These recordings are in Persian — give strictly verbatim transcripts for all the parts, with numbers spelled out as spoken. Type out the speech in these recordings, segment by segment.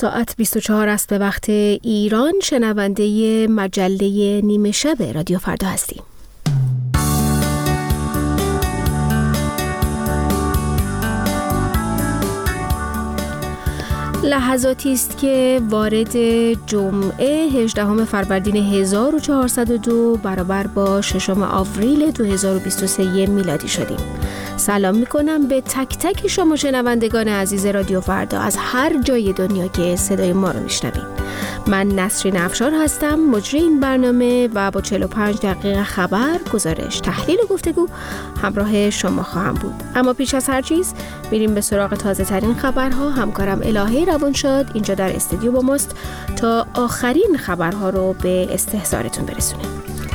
ساعت بیست و چهار است به وقت ایران. شنونده مجله نیمه شب رادیو فردا هستیم. لحظاتی است که وارد جمعه هجدهم فروردین هزار و چهارصد و دو برابر با ششم آوریل دو هزار و بیست و سه میلادی شدیم. سلام میکنم به تک تک شما شنوندگان عزیز رادیو فردا از هر جای دنیا که صدای ما رو میشنوید. من نسرین افشار هستم، مجری این برنامه و با چهل و پنج دقیقه خبر، گزارش، تحلیل و گفتگو همراه شما خواهم بود. اما پیش از هر چیز میریم به سراغ تازه ترین خبرها. همکارم الهه روانشاد اینجا در استودیو با ماست تا آخرین خبرها رو به استحضارتون برسونه.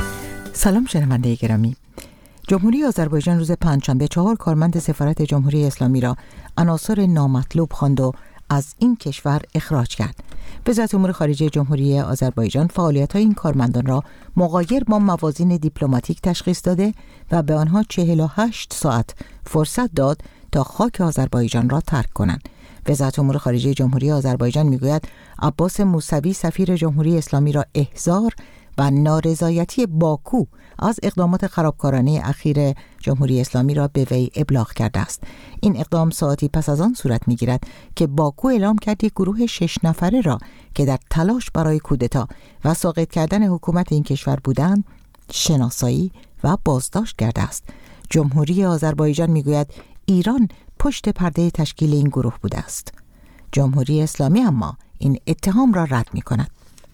سلام شنونده گرامی. جمهوری آذربایجان روز پنجشنبه چهار کارمند سفارت جمهوری اسلامی را عناصر نامطلوب خواند و از این کشور اخراج کرد. وزارت امور خارجه جمهوری آذربایجان فعالیت‌های این کارمندان را مغایر با موازین دیپلماتیک تشخیص داده و به آنها چهل و هشت ساعت فرصت داد تا خاک آذربایجان را ترک کنند. وزارت امور خارجه جمهوری آذربایجان میگوید عباس موسوی سفیر جمهوری اسلامی را احضار و نارضایتی باکو از اقدامات خرابکارانه اخیر جمهوری اسلامی را به وی ابلاغ کرده است. این اقدام ساعتی پس از آن صورت می‌گیرد که باکو اعلام کرد یک گروه شش نفره را که در تلاش برای کودتا و ساقط کردن حکومت این کشور بودند شناسایی و بازداشت کرده است. جمهوری آذربایجان میگوید ایران پشت پرده تشکیل این گروه بوده است. جمهوری اسلامی اما این اتهام را رد می‌کند.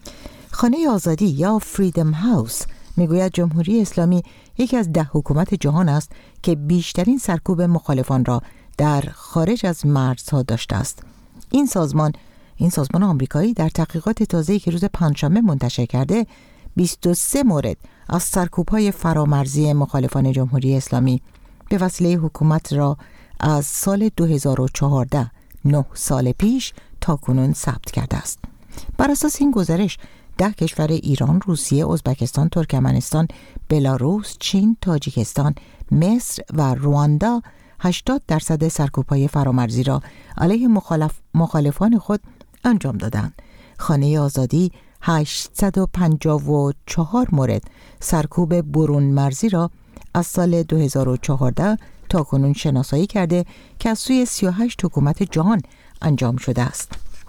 خانه آزادی یا فریدم هاوس میگوید جمهوری اسلامی یکی از ده حکومت جهان است که بیشترین سرکوب مخالفان را در خارج از مرزها داشته است. این سازمان این سازمان آمریکایی در تحقیقات تازه‌ای که روز پنجشنبه منتشر کرده بیست و سه مورد از سرکوب‌های فرامرزی مخالفان جمهوری اسلامی به وسیله حکومت را از سال دو هزار و چهارده، نه سال پیش تا کنون ثبت کرده است. بر اساس این گزارش ده کشور ایران، روسیه، ازبکستان، ترکمنستان، بلاروس، چین، تاجیکستان، مصر و رواندا هشتاد درصد سرکوب‌های فرامرزی را علیه مخالف مخالفان خود انجام دادند. خانه آزادی هشتصد و پنجاه و چهار مورد سرکوب برون مرزی را از سال دو هزار و چهارده تا کنون شناسایی کرده که از سوی سی و هشت حکومت جهان انجام شده است.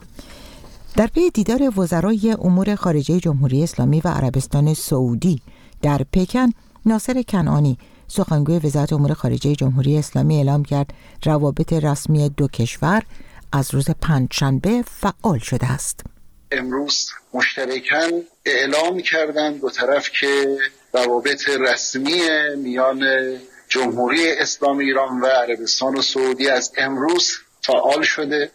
در پی دیدار وزرای امور خارجه جمهوری اسلامی و عربستان سعودی در پکن، ناصر کنعانی سخنگوی وزارت امور خارجه جمهوری اسلامی اعلام کرد روابط رسمی دو کشور از روز پنجشنبه فعال شده است. امروز مشترکاً اعلام کردند دو طرف که روابط رسمی میان جمهوری اسلامی ایران و عربستان و سعودی از امروز فعال شده.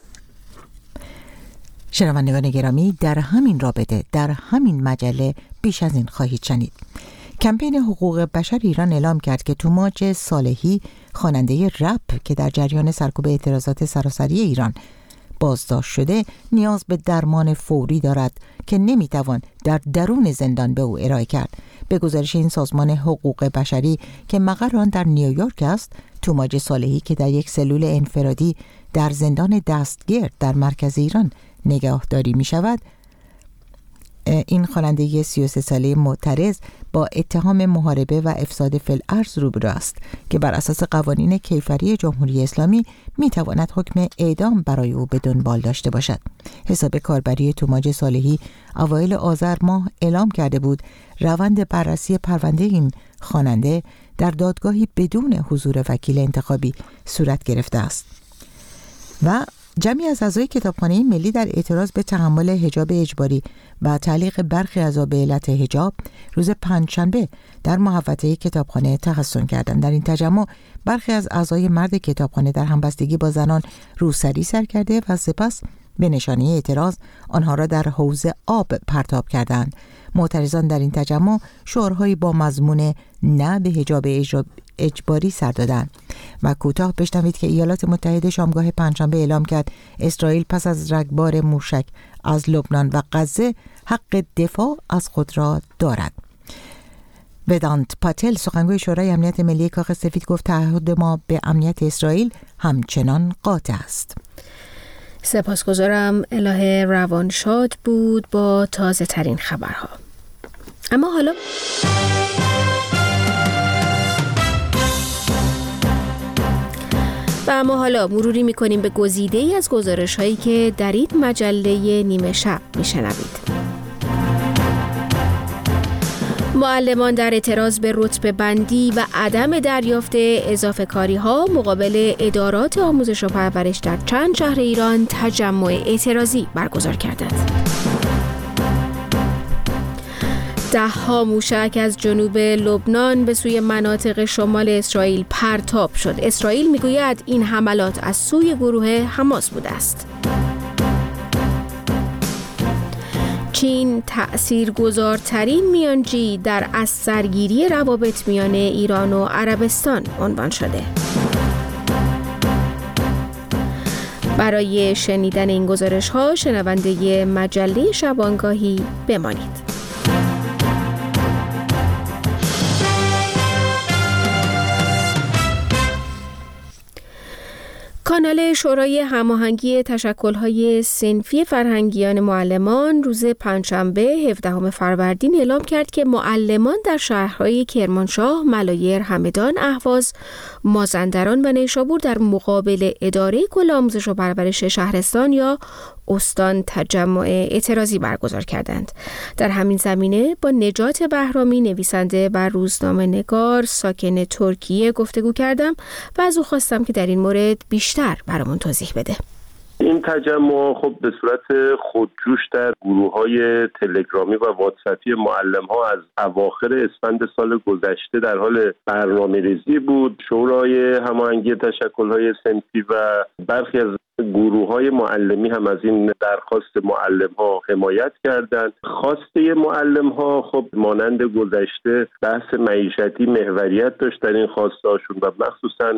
شنوندگان گرامی، در همین رابطه در همین مجله بیش از این خواهید شنید. کمپین حقوق بشر ایران اعلام کرد که توماج صالحی خواننده رپ که در جریان سرکوب اعتراضات سراسری ایران بازداشت شده نیاز به درمان فوری دارد که نمیتوان در درون زندان به او ارائه کرد. به گزارش این سازمان حقوق بشری که مقر آن در نیویورک است، توماج صالحی که در یک سلول انفرادی در زندان دستگرد در مرکز ایران نگهداری می شود، این خواننده سی و سه ساله معترض با اتهام محاربه و افساد فی الارض روبرو است که بر اساس قوانین کیفری جمهوری اسلامی می تواند حکم اعدام برای او به دنبال داشته باشد. حساب کاربری توماج صالحی اوایل آذر ماه اعلام کرده بود روند بررسی پرونده این خواننده در دادگاهی بدون حضور وکیل انتخابی صورت گرفته است. و جمعی از اعضای کتابخانه ملی در اعتراض به تحمل حجاب اجباری و تعلیق برخی اعضا به علت حجاب روز پنجشنبه در محوطه کتابخانه تحصن کردند. در این تجمع برخی از اعضای مرد کتابخانه در همبستگی با زنان روسری سر کرده و سپس به نشانه اعتراض آنها را در حوض آب پرتاب کردند. معترضان در این تجمع شعارهایی با مضمون نه به حجاب اجباری سر دادند. و کوتاه بشنوید که ایالات متحده شامگاه پنجشنبه اعلام کرد اسرائیل پس از رگبار موشک از لبنان و غزه حق دفاع از خود را دارد. ودانت پاتل سخنگوی شورای امنیت ملی کاخ سفید گفت تعهد ما به امنیت اسرائیل همچنان قاطع است. سپاسگزارم. الهه روانشاد بود با تازه ترین خبرها. اما حالا و اما حالا مروری می‌کنیم به گزیده‌ای از گزارش‌هایی که در این مجله نیمه شب می‌شنوید. معلمان در اعتراض به رتبه بندی و عدم دریافت اضافه کاری ها مقابل ادارات آموزش و پرورش در چند شهر ایران تجمع اعتراضی برگزار کردند. ده ها موشک از جنوب لبنان به سوی مناطق شمال اسرائیل پرتاب شد. اسرائیل میگوید این حملات از سوی گروه حماس بوده است. چین تأثیرگذارترین میانجی در از سرگیری روابط میان ایران و عربستان عنوان شده. برای شنیدن این گزارش‌ها شنونده مجله شبانگاهی بمانید. کانال شورای هماهنگی تشکل‌های صنفی فرهنگیان معلمان روز پنجشنبه هفدهم فروردین اعلام کرد که معلمان در شهرهای کرمانشاه، ملایر، همدان، اهواز، مازندران و نیشابور در مقابل اداره کل آموزش و پرورش شهرستان یا استان تجمع اعتراضی برگزار کردند. در همین زمینه با نجات بهرامی، نویسنده و روزنامه‌نگار ساکن ترکیه گفتگو کردم و از او خواستم که در این مورد بیشتر برامون توضیح بده. این تجمع خب به صورت خودجوش در گروه‌های تلگرامی و واتساپی معلم‌ها از اواخر اسفند سال گذشته در حال برنامه‌ریزی بود. شورای هماهنگی تشکل‌های صنفی و برخی از گروه‌های معلمی هم از این درخواست معلم‌ها حمایت کردند. خواسته معلم‌ها خب مانند گذشته بحث معیشتی محوریت داشت در این خواسته‌هاشون و مخصوصاً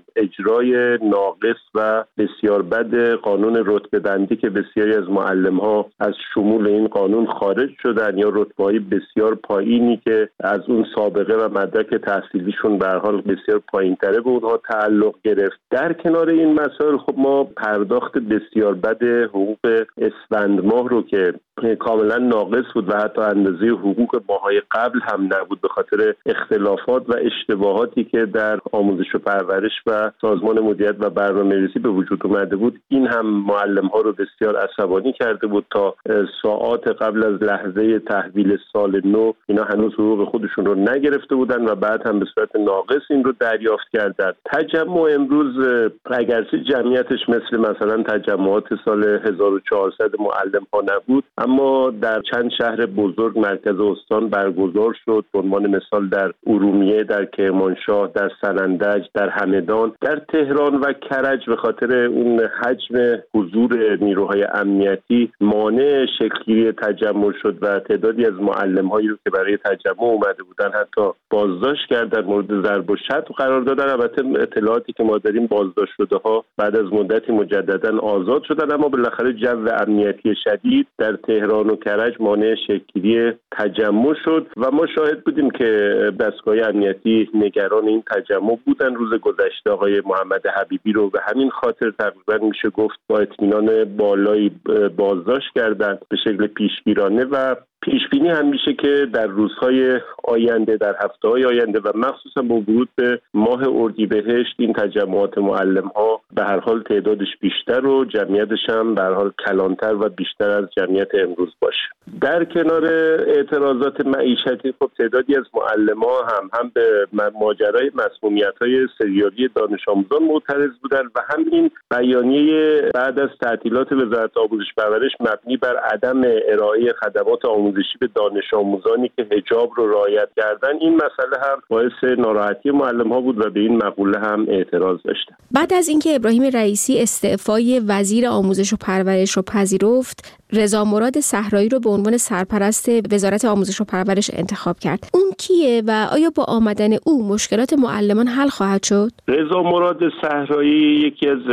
اجرای ناقص و بسیار بد قانون رتبه بندی که بسیاری از معلم‌ها از شمول این قانون خارج شدن یا رتبه‌های بسیار پایینی که از اون سابقه و مدرک تحصیلیشون به هر حال بسیار پایین‌تره به اونها تعلق گرفت. در کنار این مسائل خب ما پرداخت بسیار بد حقوق اسفند ماه رو که کاملا ناقص بود و حتی اندازه حقوق ماهای قبل هم نبود به خاطر اختلافات و اشتباهاتی که در آموزش و پرورش و سازمان مدیریت و برنامه‌ریزی به وجود اومده بود، این هم معلم ها رو بسیار عصبانی کرده بود. تا ساعات قبل از لحظه تحویل سال نو اینا هنوز حقوق خودشون رو نگرفته بودن و بعد هم به صورت ناقص این رو دریافت کردن. تجمع امروز اگرچه جمعیتش مثل مثلا تجمعات سال هزار و چهارصد معلم ها نبود، اما در چند شهر بزرگ مرکز استان برگزار شد. به عنوان مثال در ارومیه، در کرمانشاه، در سنندج، در همدان، در تهران و کرج به خاطر اون حجم حضور نیروهای امنیتی مانع شکلگیری تجمع شد و تعدادی از معلم‌هایی رو که برای تجمع اومده بودن حتی بازداشت کردن، مورد ضرب و شتم قرار دادن. البته اطلاعاتی که ما داریم بازداشت شده ها بعد از مدتی مجددا آزاد شدن، اما بالاخره جو امنیتی شدید در تهران و کرج مانع شکلگیری تجمع شد و ما شاهد بودیم که دستگاه امنیتی نگران این تجمع بودن. روز گذشته آقای محمد حبیبی رو به همین خاطر تقریبا میشه گفت با اطمینان بالایی بازداشت کردند به شکل پیشگیرانه و پیش بینی هم میشه که در روزهای آینده، در هفته‌های آینده و مخصوصا با ورود به ماه اردیبهشت این تجمعات معلم‌ها به هر حال تعدادش بیشتر و جمعیتش هم به هر حال کلانتر و بیشتر از جمعیت امروز باشه. در کنار اعتراضات معیشتی خب تعدادی از معلم‌ها هم هم به ماجرای مسمومیت‌های سریالی دانش آموزان معترض بودند و هم این بیانیه بعد از تعطیلات وزارت آموزش و پرورش مبنی بر عدم ارائه خدمات آموزشی به دانش آموزانی که حجاب رو رعایت کردن، این مسئله هم باعث ناراحتی معلم‌ها بود و به این مقوله هم اعتراض داشتن. بعد از اینکه ابراهیم رئیسی استعفای وزیر آموزش و پرورش رو پذیرفت، رضا مراد صحرایی رو به عنوان سرپرست وزارت آموزش و پرورش انتخاب کرد. اون کیه و آیا با آمدن او مشکلات معلمان حل خواهد شد؟ رضا مراد صحرایی یکی از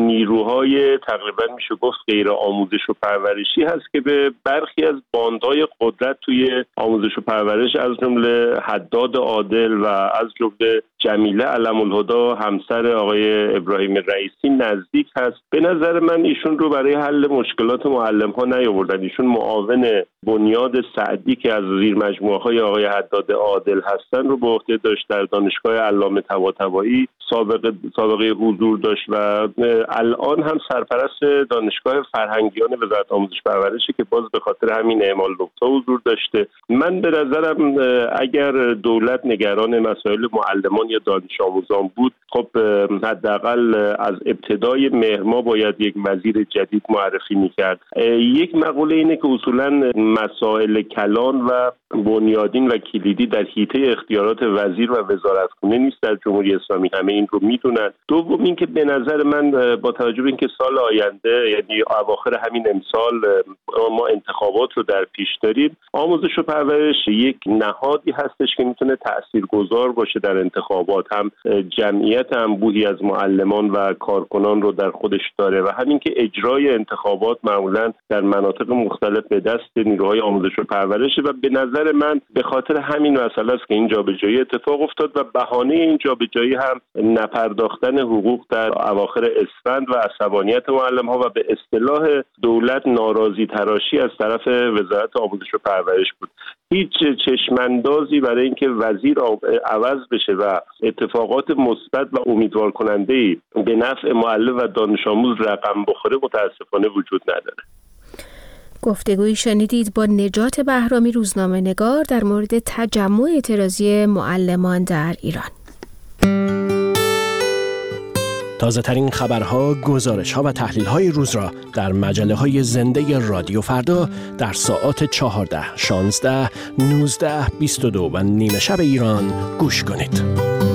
نیروهای تقریبا میشه گفت غیر آموزش و پرورشی هست که به برخی از باندهای قدرت توی آموزش و پرورش از جمله حداد عادل و از جمله جمیله علم الهدا همسر آقای ابراهیم رئیسی نزدیک هست. به نظر من ایشون رو برای حل مشکلات معلم‌ها نیاوردن. ایشون معاون بنیاد سعدی که از زیر مجموعه‌های آقای حداد عادل هستن رو به عهده داشت، در دانشگاه علامه طباطبایی سابقه سابقه حضور داشت و الان هم سرپرست دانشگاه فرهنگیان وزارت آموزش و پرورشه که باز به خاطر همین اعمال نکته حضور داشته. من به نظرم اگر دولت نگران مسائل معلمان یا دانش آموزان بود، خب حداقل از ابتدای مهر ماه باید یک وزیر جدید معرفی میکرد. یک مقوله اینه که اصولا مسائل کلان و بنیادین و کلیدی در حیطه اختیارات وزیر و وزارتخونه نیست در جمهوری اسلامی، همه این رو میدونن. دوم اینکه به نظر من با توجه به اینکه سال آینده یعنی اواخر همین امسال ما انتخابات رو در پیش داریم، آموزش و پرورش یک نهادی هستش که میتونه تاثیرگذار باشه در انتخابات، هم جمعیت انبوهی از معلمان و کارکنان رو در خودش داره و همین که اجرای انتخابات معمولا در مناطق مختلف به دست نیروهای آموزش و پرورش و به نظر من به خاطر همین مسئله است که این جابجایی اتفاق افتاد و بهانه این جابجایی هم نپرداختن حقوق در اواخر اسفند و عصبانیت معلم‌ها و به اصطلاح دولت ناراضی تراشی از طرف وزارت آموزش و پرورش بود. هیچ چشماندازی برای اینکه وزیر عوض بشه و اتفاقات مثبت و امیدوار کننده‌ای به نفع معلم و دانش آموز رقم بخوره متاسفانه وجود نداره. گفتگویی شنیدید با نجات بهرامی، روزنامه‌نگار، در مورد تجمع اعتراضی معلمان در ایران. تازه ترین خبرها، گزارش‌ها و تحلیل‌های روز را در مجله‌های زنده رادیو فردا در ساعات چهارده، شانزده، نوزده، بیست و دو و نیمه شب ایران گوش کنید.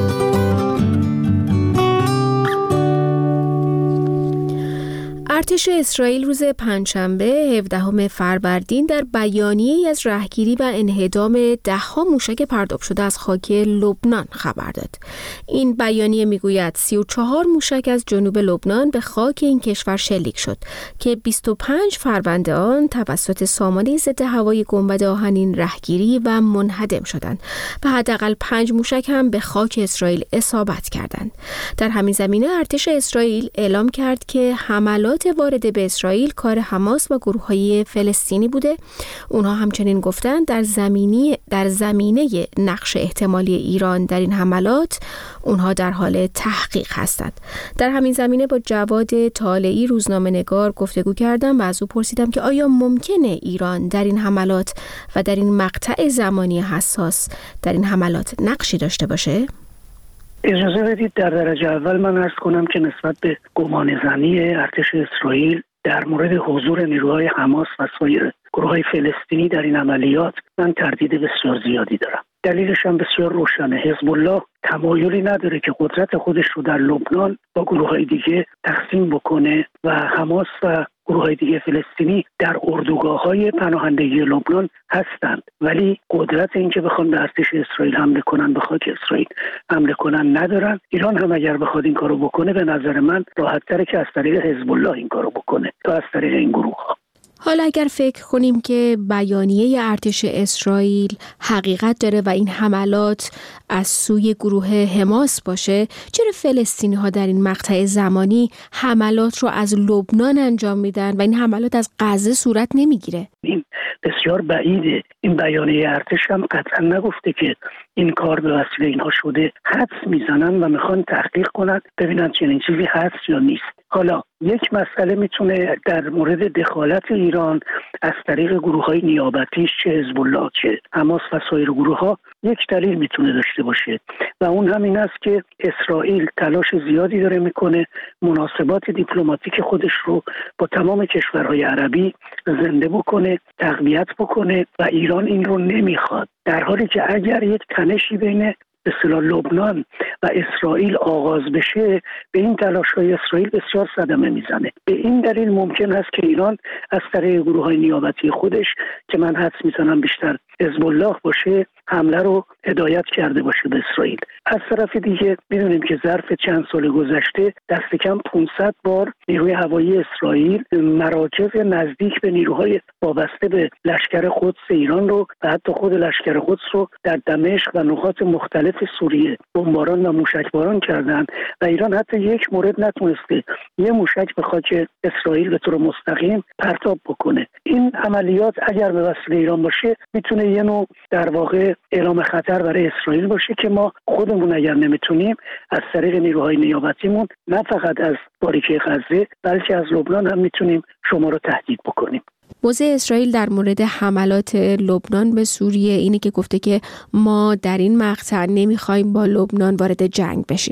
ارتش اسرائیل روز پنجشنبه هفدهم فروردین در بیانیه‌ای از رهگیری و انهدام ده‌ها موشک پرتاب شده از خاک لبنان خبر داد. این بیانیه میگوید سی و چهار موشک از جنوب لبنان به خاک این کشور شلیک شد که بیست و پنج فروند آن توسط سامانه ضد هوایی گنبد آهنین رهگیری و منهدم شدند و حداقل پنج موشک هم به خاک اسرائیل اصابت کردند. در همین زمینه ارتش اسرائیل اعلام کرد که حملات وارد به اسرائیل کار حماس و گروه‌های فلسطینی بوده. اونها همچنین گفتند در زمینی در زمینه نقش احتمالی ایران در این حملات اونها در حال تحقیق هستند. در همین زمینه با جواد طالعی، روزنامه‌نگار، گفتگو کردم و از او پرسیدم که آیا ممکنه ایران در این حملات و در این مقطع زمانی حساس در این حملات نقشی داشته باشه؟ اجازه بدید در درجه اول من عرض کنم که نسبت به گمانه‌زنی ارتش اسرائیل در مورد حضور نیروهای حماس و سایر گروه‌های فلسطینی در این عملیات من تردید بسیار زیادی دارم. دلیلش هم بسیار روشنه. حزب الله تمایلی نداره که قدرت خودش رو در لبنان با گروه‌های دیگه تقسیم بکنه و حماس و گروه‌های دیگه فلسطینی در اردوگاه‌های پناهندگی لبنان هستند، ولی قدرت این که بخوان به ارتش اسرائیل حمله کنن، به خاک اسرائیل حمله کنن ندارن. ایران هم اگر بخواد این کارو بکنه به نظر من راحت‌تره که از طریق حزب الله این کارو بکنه تا از طریق این گروه‌ها. حالا اگر فکر کنیم که بیانیه ارتش اسرائیل حقیقت داره و این حملات از سوی گروه حماس باشه، چرا فلسطینی ها در این مقطع زمانی حملات رو از لبنان انجام میدن و این حملات از غزه صورت نمیگیره؟ این بسیار بعیده. این بیانیه ارتش هم قطعا نگفته که این کار به وسیله اینها شده. حدس میزنن و میخوان تحقیق کنن ببینن چنین چیزی هست یا نیست. حالا یک مسئله میتونه در مورد دخالت ایران از طریق گروه‌های نیابتیش، چه حزب الله چه حماس و سایر گروه‌ها، یک دلیل میتونه داشته باشه و اون هم این است که اسرائیل تلاش زیادی داره میکنه مناسبات دیپلماتیک خودش رو با تمام کشورهای عربی زنده بکنه، تقویت بکنه و ایران این رو نمیخواد، در حالی که اگر یک تنشی بین به اصطلاح لبنان و اسرائیل آغاز بشه به این تلاش‌های اسرائیل بسیار صدمه میزنه. به این دلیل ممکن است که ایران از طریق گروه‌های نیابتی خودش که من حدس میزنم بیشتر حزب الله باشه حمله رو هدایت کرده باشه به اسرائیل. از طرف دیگه میدونیم که ظرف چند سال گذشته دست کم پانصد بار نیروی هوایی اسرائیل مراکز نزدیک به نیروهای وابسته به لشکر قدس ایران رو و حتی خود لشکر قدس رو در دمشق و نقاط مختلف سوریه بمباران و موشکباران کردن و ایران حتی یک مورد نتونسته یه موشک به خاک اسرائیل به طور مستقیم پرتاب بکنه. این عملیات اگر به وسیله ایران باشه میتونه یه نوع در واقع اعلام خطر برای اسرائیل باشه که ما خودمون اگر نمیتونیم از طریق نیروهای نیابتیمون نه فقط از باریکه غزه بلکه از لبنان هم میتونیم شما رو تهدید بکنیم. موضع اسرائیل در مورد حملات لبنان به سوریه اینه که گفته که ما در این مقطع نمیخوایم با لبنان وارد جنگ بشیم.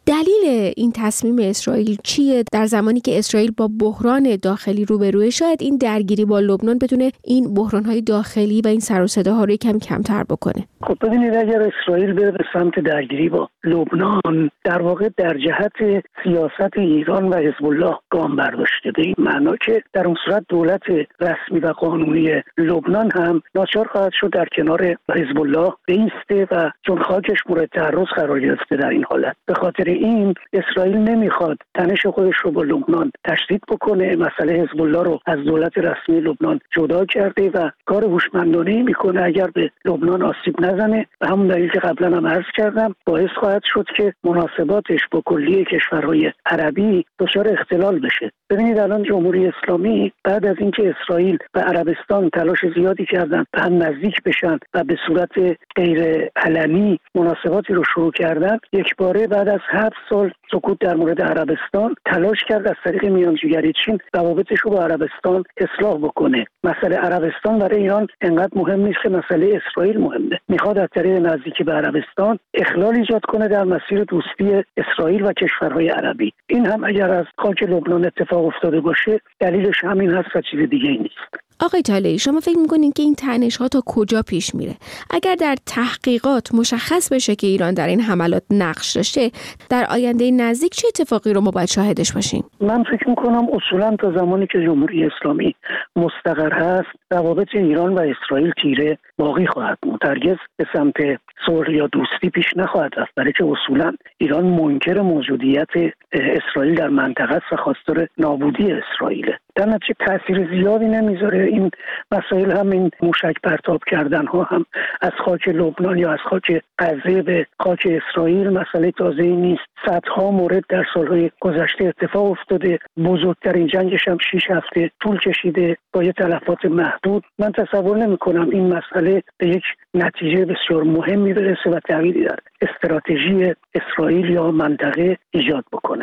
دلیل این تصمیم اسرائیل چیه در زمانی که اسرائیل با بحران داخلی روبروه؟ شاید این درگیری با لبنان بتونه این بحران‌های داخلی و این سر و صداها رو کم کمتر بکنه. خب ببینید اگر اسرائیل بره به سمت درگیری با لبنان در واقع در جهت سیاست ایران و حزب الله گام برداشته. به این معنا که در اون صورت دولت رسمی و قانونی لبنان هم ناچار خواهد شد در کنار حزب الله بایسته و چون خاکش مورد تعرض قرار گرفته در این حالت. به خاطر این اسرائیل نمیخواد تنش خودش رو با لبنان تشدید بکنه، مسئله حزب الله رو از دولت رسمی لبنان جدا کرده و کار هوشمندانه‌ای میکنه اگر به لبنان آسیب نزنه و همون دلیل که قبلا هم عرض کردم باعث خواهد شد که مناسباتش با کلیه کشورهای عربی دچار اختلال بشه. ببینید الان جمهوری اسلامی بعد از اینکه اسرائیل و عربستان تلاش زیادی کردن به هم نزدیک بشن و به صورت غیر علنی مناسباتی رو شروع کردن، یک باره بعد از هفت سال سکوت در مورد عربستان تلاش کرد از طریق میانجیگری چین روابطش رو با عربستان اصلاح بکنه. مسئله عربستان برای ایران انقدر مهم نیست که مسئله اسرائیل مهمه. میخواد از طریق نزدیکی به عربستان اخلال ایجاد کنه در مسیر دوستی اسرائیل و کشورهای عربی. این هم اگر از خاک لبنان اتفاق افتاده باشه دلیلش همین هست و چیز دیگه ای نیست. آقای طالعی، شما فکر میکنین که این تنش‌ها تا کجا پیش میره؟ اگر در تحقیقات مشخص بشه که ایران در این حملات نقش داشته، در آینده نزدیک چه اتفاقی رو ما باید شاهدش باشیم؟ من فکر میکنم اصولا تا زمانی که جمهوری اسلامی مستقر هست روابط ایران و اسرائیل تیره باقی خواهد موند. هرگز به سمت صلح یا دوستی پیش نخواهد رفت، برای که اصولا ایران منکر موجودیت اسرائیل در منطقه است و خواستار نابودی اسرائیل. در نتیجه تاثیر زیادی نمیذاره این مسائل، هم این موشک پرتاب کردن ها هم از خاک لبنان یا از خاک غزه به خاک اسرائیل مسئله تازه‌ای نیست. صدها مورد در سالهای گذشته اتفاق افتاده. بزرگترین جنگش هم شش هفته طول کشیده با یه تلفات محدود. من تصور نمی‌کنم این مسئله به یک نتیجه بسیار مهمی برسه و تغییری در استراتژی اسرائیل یا منطقه ایجاد بکنه.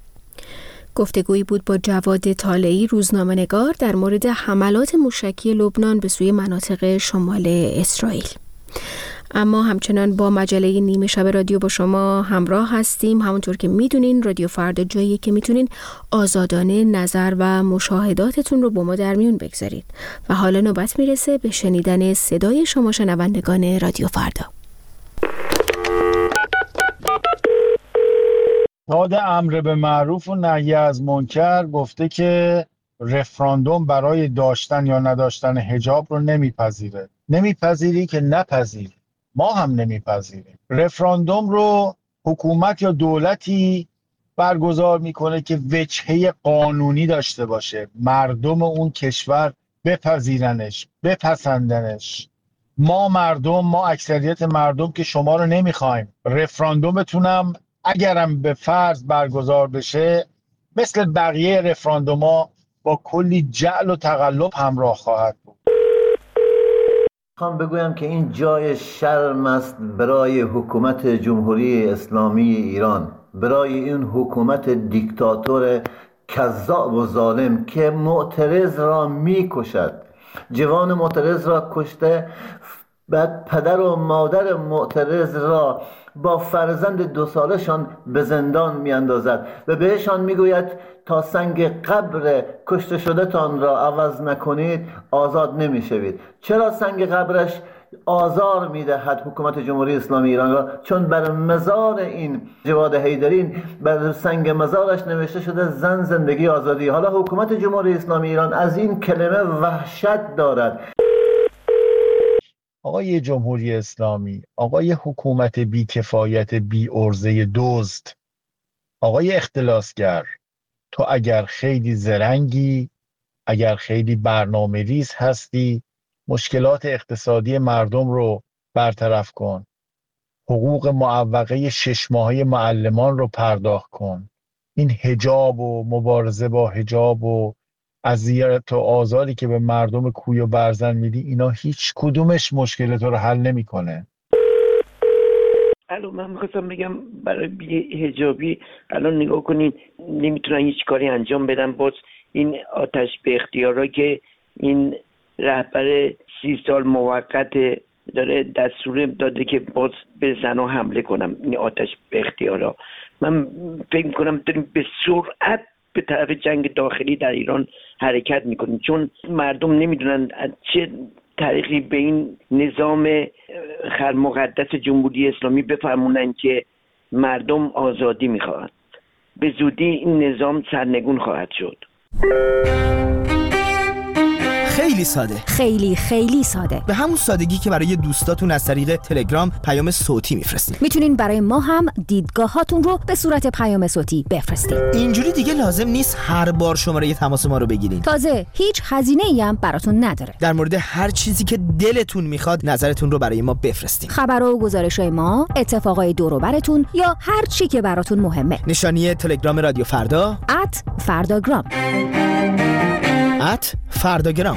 گفتگویی بود با جواد طالعی، روزنامه‌نگار، در مورد حملات موشکی لبنان به سوی مناطق شمال اسرائیل. اما همچنان با مجله نیمه شب رادیو با شما همراه هستیم. همونطور که میدونین رادیو فردا جاییه که میتونین آزادانه نظر و مشاهداتتون رو با ما در میون بگذارید و حالا نوبت میرسه به شنیدن صدای شما شنوندگان رادیو فردا. داد امر به معروف و نهی از منکر گفته که رفراندوم برای داشتن یا نداشتن حجاب رو نمیپذیره. نمیپذیری که نپذیری، ما هم نمیپذیریم. رفراندوم رو حکومت یا دولتی برگزار میکنه که وجهه قانونی داشته باشه، مردم اون کشور بپذیرنش، بپسندنش. ما مردم، ما اکثریت مردم که شما رو نمیخوایم. رفراندومتونم اگرم به فرض برگزار بشه مثل بقیه رفراندوما با کلی جعل و تقلب همراه خواهد بود. میخوام بگویم که این جای شرم است برای حکومت جمهوری اسلامی ایران، برای این حکومت دیکتاتور کذاب و ظالم که معترض را میکشد. جوان معترض را کشته، بعد پدر و مادر معترض را با فرزند دو سالشان به زندان میاندازد و بهشان میگوید تا سنگ قبر کشته شده تان را عوض نکنید آزاد نمیشوید. چرا سنگ قبرش آزار میدهد حکومت جمهوری اسلامی ایران را؟ چون بر مزار این جواد حیدری، بر سنگ مزارش نوشته شده زن، زندگی، آزادی. حالا حکومت جمهوری اسلامی ایران از این کلمه وحشت دارد. آقای جمهوری اسلامی، آقای حکومت بی کفایت، بی ارزه دزد، آقای اختلاسگر، تو اگر خیلی زرنگی، اگر خیلی برنامه ریز هستی، مشکلات اقتصادی مردم رو برطرف کن. حقوق معوقه شش ماهه معلمان رو پرداخت کن. این حجاب و مبارزه با حجاب و اذیت و آزاری که به مردم کوی و برزن میدی، اینا هیچ کدومش مشکل تو رو حل نمیکنه. الو، من میخواستم بگم برای بی حجابی الان نگاه کنین نمیتونن هیچ کاری انجام بدن. باز این آتش به اختیارا که این رهبر سی سال موقت داره دستور داده که باز به زنها حمله کنم، این آتش به اختیارا، من فکر میکنم داریم به سرعت به طرف جنگ داخلی در ایران حرکت میکنیم، چون مردم نمیدونن از چه طریقی به این نظام خرمقدس جمهوری اسلامی بفرمونن که مردم آزادی میخواهند. به زودی این نظام سرنگون خواهد شد. خیلی ساده، خیلی خیلی ساده، به همون سادگی که برای دوستاتون از طریق تلگرام پیام صوتی میفرستین. میتونین برای ما هم دیدگاه هاتون رو به صورت پیام صوتی بفرستین. اینجوری دیگه لازم نیست هر بار شماره تماس ما رو بگیرین. تازه هیچ هزینه ای هم براتون نداره. در مورد هر چیزی که دلتون میخواد نظرتون رو برای ما بفرستین. خبرها و گزارش‌های ما، اتفاقای دور و براتون یا هر چی که براتون مهمه. نشانی تلگرام رادیو فردا ات فرداگرام ات فرداگرام.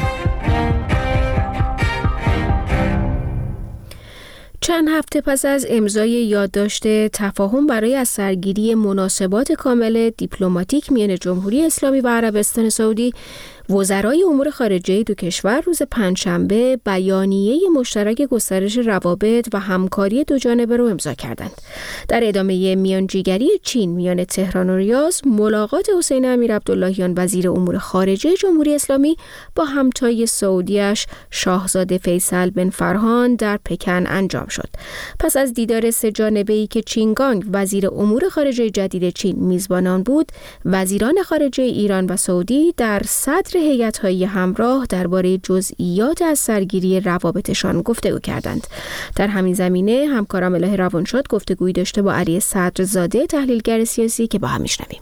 چند هفته پس از امضای یادداشت تفاهم برای از سرگیری مناسبات کامل دیپلماتیک میان جمهوری اسلامی و عربستان سعودی، وزرای امور خارجه دو کشور روز پنجشنبه بیانیه مشترک گسترش روابط و همکاری دو جانبه رو امضا کردند. در ادامه میانجیگری چین میان تهران و ریاض، ملاقات حسین امیر عبداللهیان وزیر امور خارجه جمهوری اسلامی با همتای سعودیش شاهزاده فیصل بن فرهان در پکن انجام شد. پس از دیدار سه جانبه‌ای که چینگانگ وزیر امور خارجه جدید چین میزبان آن بود، وزیران خارجه ایران و سعودی در صدر هیئت‌های همراه درباره جزئیات از سرگیری روابطشان گفتگو کردند. در همین زمینه همکارم الهه روانشاد گفتگویی داشته با علی صدرزاده، تحلیلگر سیاسی، که با هم میشنویم.